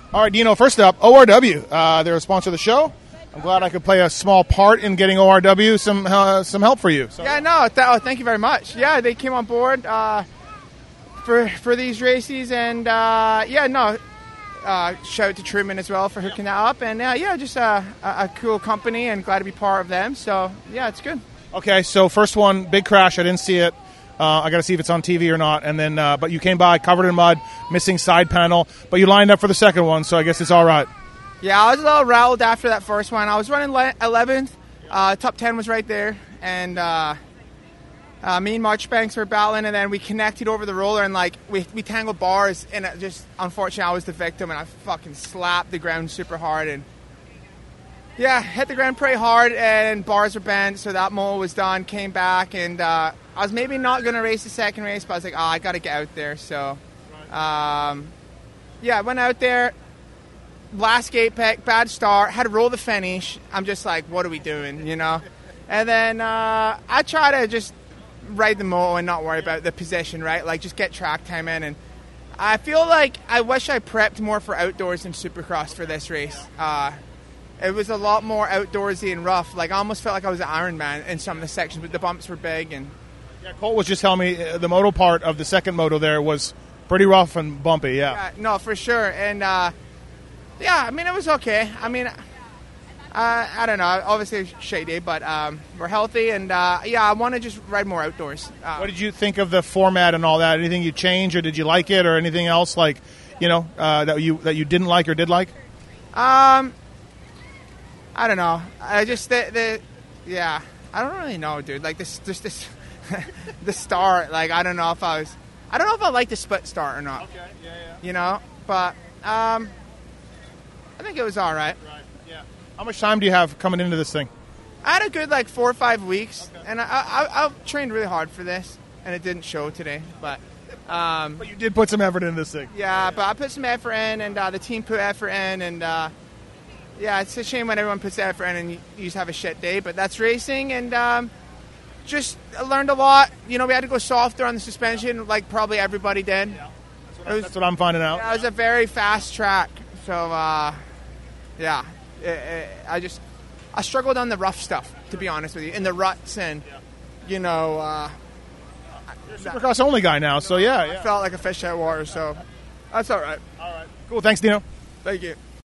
All right, Dino, first up, ORW. They're a sponsor of the show. I'm glad I could play a small part in getting ORW some help for you. So. Yeah, no, thank you very much. Yeah, they came on board for these races, and shout out to Truman as well for hooking that up, and just a cool company, and glad to be part of them. So yeah, it's good. Okay, so first one, big crash. I didn't see it. I got to see if it's on TV or not. And then, but you came by covered in mud, missing side panel, but you lined up for the second one, so I guess it's all right. Yeah, I was a little rattled after that first one. I was running 11th. Top 10 was right there. And me and Marchbanks were battling, and then we connected over the roller, and we tangled bars. And unfortunately, I was the victim, and I fucking slapped the ground super hard. And yeah, hit the ground pretty hard, and bars were bent, so that moto was done. Came back, and I was maybe not going to race the second race, but I was like, I got to get out there. So, I went out there. Last gate pick, bad start, had to roll the finish. I'm just like, what are we doing, And then I try to just ride the moto and not worry about the position, right? Like, just get track time in. And I feel like I wish I prepped more for outdoors and Supercross for this race. It was a lot more outdoorsy and rough. Like, I almost felt like I was an Ironman in some of the sections, but the bumps were big. And yeah, Colt was just telling me the moto part of the second moto there was pretty rough and bumpy, yeah. No, for sure. And it was okay. I don't know. Obviously, it's shady, but we're healthy, and I want to just ride more outdoors. What did you think of the format and all that? Anything you changed, or did you like it, or anything else that you didn't like or did like? I don't know. I just I don't really know, dude. Like this the start. Like I don't know if I like the split start or not. Okay. Yeah. But I think it was all right. Right. Yeah. How much time do you have coming into this thing? I had a good 4 or 5 weeks, okay. And I trained really hard for this, and it didn't show today. But you did put some effort into this thing. Yeah, but I put some effort in, and the team put effort in, and it's a shame when everyone puts effort in and you just have a shit day. But that's racing, and just learned a lot. We had to go softer on the suspension, like probably everybody did. Yeah. That's what I'm finding out. Yeah, it was a very fast track, so I struggled on the rough stuff, to be honest with you, in the ruts, and you're a Supercross only guy now, so yeah. I felt like a fish out of water, so that's all right. All right, cool. Thanks, Dino. Thank you.